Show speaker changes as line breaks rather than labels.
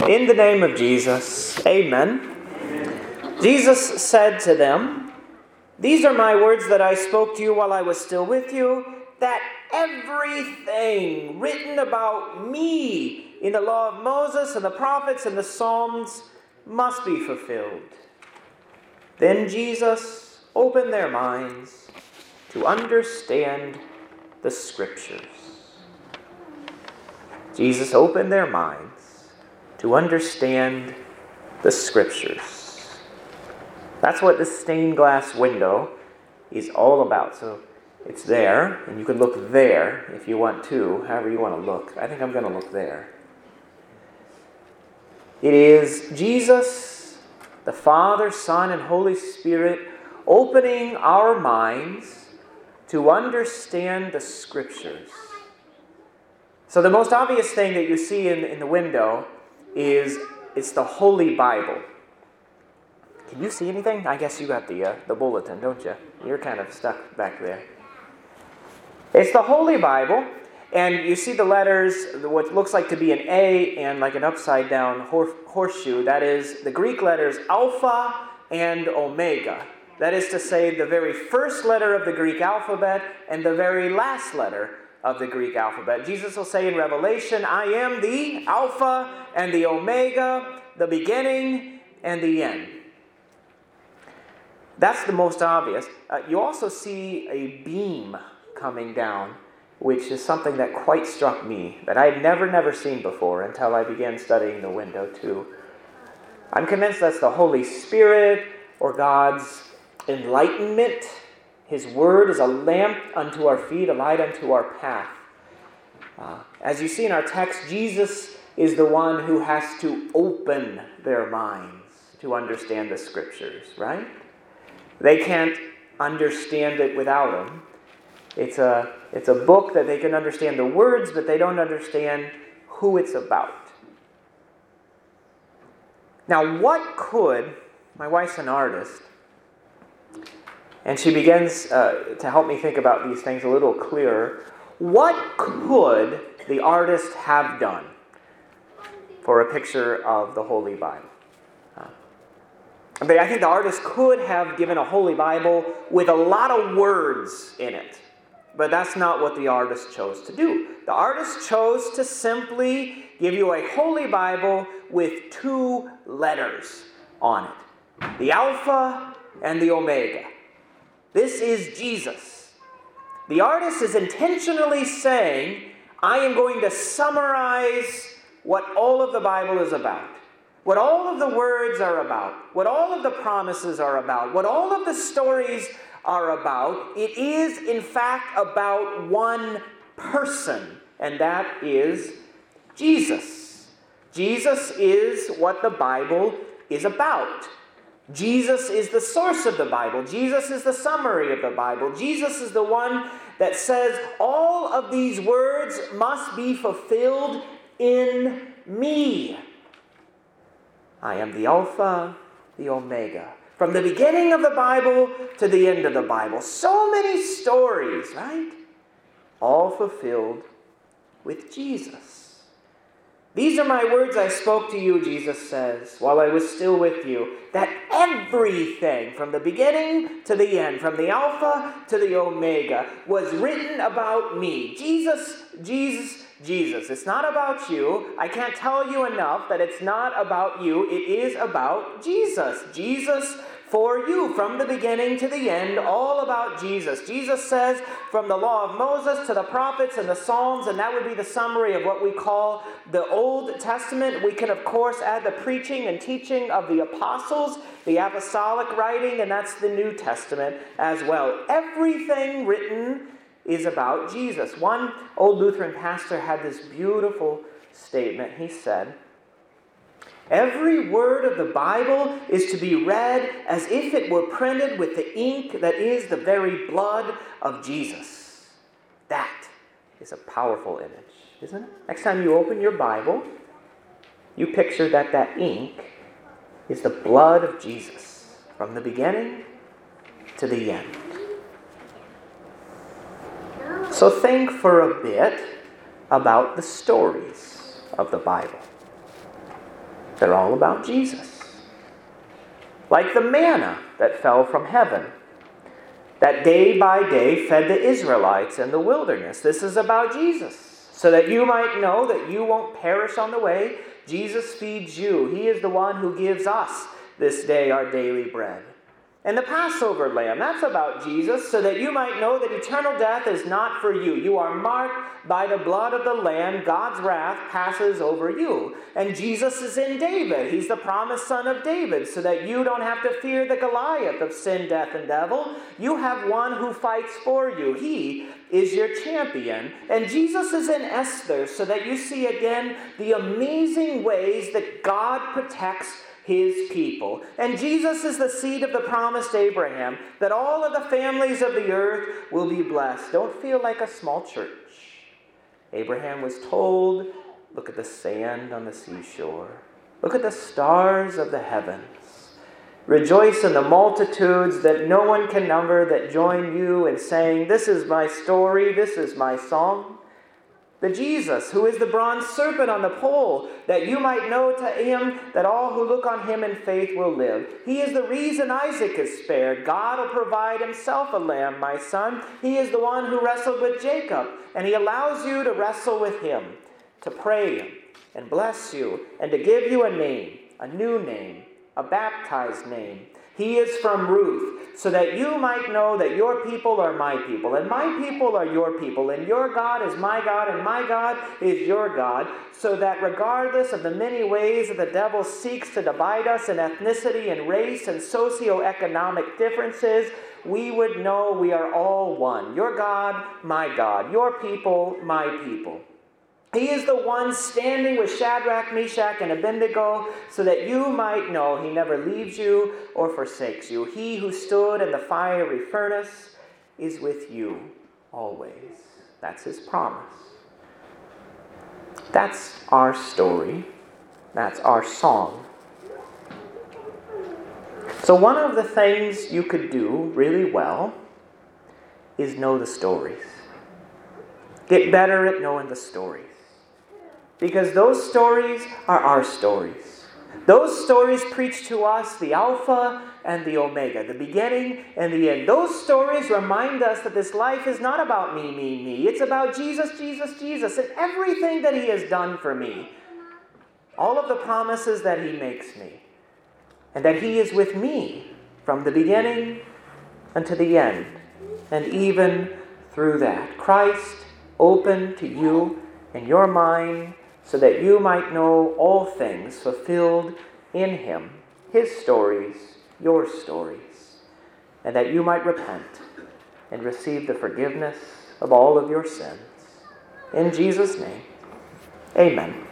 In the name of Jesus, amen. Jesus said to them, "These are my words that I spoke to you while I was still with you, that everything written about me in the law of Moses and the prophets and the Psalms must be fulfilled." Then Jesus opened their minds to understand the Scriptures. Jesus opened their minds to understand the Scriptures. That's what this stained glass window is all about. So it's there, and you can look there if you want to, however you want to look. I think I'm going to look there. It is Jesus, the Father, Son, and Holy Spirit opening our minds to understand the Scriptures. So the most obvious thing that you see in the window is it's the Holy Bible. Can you see anything? I guess you got the bulletin, don't you? You're kind of stuck back there. It's the Holy Bible, and you see the letters, what looks like to be an A and like an upside down horseshoe. That is the Greek letters Alpha and Omega. That is to say, the very first letter of the Greek alphabet and the very last letter of the Greek alphabet. Jesus will say in Revelation, "I am the Alpha and the Omega, the beginning and the end." That's the most obvious. You also see a beam coming down, which is something that quite struck me, that I had never seen before until I began studying the window too. I'm convinced that's the Holy Spirit or God's enlightenment. His word is a lamp unto our feet, a light unto our path. As you see in our text, Jesus is the one who has to open their minds to understand the Scriptures, right? They can't understand it without him. It's a book that they can understand the words, but they don't understand who it's about. Now, my wife's an artist, and she begins to help me think about these things a little clearer. What could the artist have done for a picture of the Holy Bible? I think the artist could have given a Holy Bible with a lot of words in it. But that's not what the artist chose to do. The artist chose to simply give you a Holy Bible with 2 letters on it. The Alpha and the Omega. This is Jesus. The artist is intentionally saying, I am going to summarize what all of the Bible is about. What all of the words are about. What all of the promises are about. What all of the stories are about. It is, in fact, about one person, and that is Jesus. Jesus is what the Bible is about. Jesus is the source of the Bible. Jesus is the summary of the Bible. Jesus is the one that says all of these words must be fulfilled in me. I am the Alpha, the Omega. From the beginning of the Bible to the end of the Bible. So many stories, right? All fulfilled with Jesus. "These are my words I spoke to you," Jesus says, "while I was still with you, that everything from the beginning to the end, from the Alpha to the Omega, was written about me." Jesus, Jesus, Jesus. It's not about you. I can't tell you enough that it's not about you. It is about Jesus. Jesus for you, from the beginning to the end, all about Jesus. Jesus says from the law of Moses to the prophets and the Psalms, and that would be the summary of what we call the Old Testament. We can, of course, add the preaching and teaching of the apostles, the apostolic writing, and that's the New Testament as well. Everything written is about Jesus. One old Lutheran pastor had this beautiful statement. He said, "Every word of the Bible is to be read as if it were printed with the ink that is the very blood of Jesus." That is a powerful image, isn't it? Next time you open your Bible, you picture that ink is the blood of Jesus from the beginning to the end. So think for a bit about the stories of the Bible. They're all about Jesus. Like the manna that fell from heaven, that day by day fed the Israelites in the wilderness. This is about Jesus, so that you might know that you won't perish on the way. Jesus feeds you. He is the one who gives us this day our daily bread. And the Passover lamb, that's about Jesus, so that you might know that eternal death is not for you. You are marked by the blood of the Lamb. God's wrath passes over you. And Jesus is in David. He's the promised son of David, so that you don't have to fear the Goliath of sin, death, and devil. You have one who fights for you. He is your champion. And Jesus is in Esther, so that you see again the amazing ways that God protects His people. And Jesus is the seed of the promised Abraham, that all of the families of the earth will be blessed. Don't feel like a small church. Abraham was told, look at the sand on the seashore. Look at the stars of the heavens. Rejoice in the multitudes that no one can number that join you in saying, this is my story, this is my song. The Jesus, who is the bronze serpent on the pole, that you might know to him that all who look on him in faith will live. He is the reason Isaac is spared. God will provide himself a lamb, my son. He is the one who wrestled with Jacob, and he allows you to wrestle with him, to pray and bless you, and to give you a name, a new name, a baptized name. He is from Ruth, so that you might know that your people are my people, and my people are your people, and your God is my God, and my God is your God, so that regardless of the many ways that the devil seeks to divide us in ethnicity and race and socioeconomic differences, we would know we are all one. Your God, my God. Your people, my people. He is the one standing with Shadrach, Meshach, and Abednego, so that you might know he never leaves you or forsakes you. He who stood in the fiery furnace is with you always. That's his promise. That's our story. That's our song. So one of the things you could do really well is know the stories. Get better at knowing the stories. Because those stories are our stories. Those stories preach to us the Alpha and the Omega, the beginning and the end. Those stories remind us that this life is not about me, me, me. It's about Jesus, Jesus, Jesus, and everything that he has done for me. All of the promises that he makes me. And that he is with me from the beginning unto the end. And even through that. Christ open to you in your mind, so that you might know all things fulfilled in him, his stories, your stories, and that you might repent and receive the forgiveness of all of your sins. In Jesus' name, amen.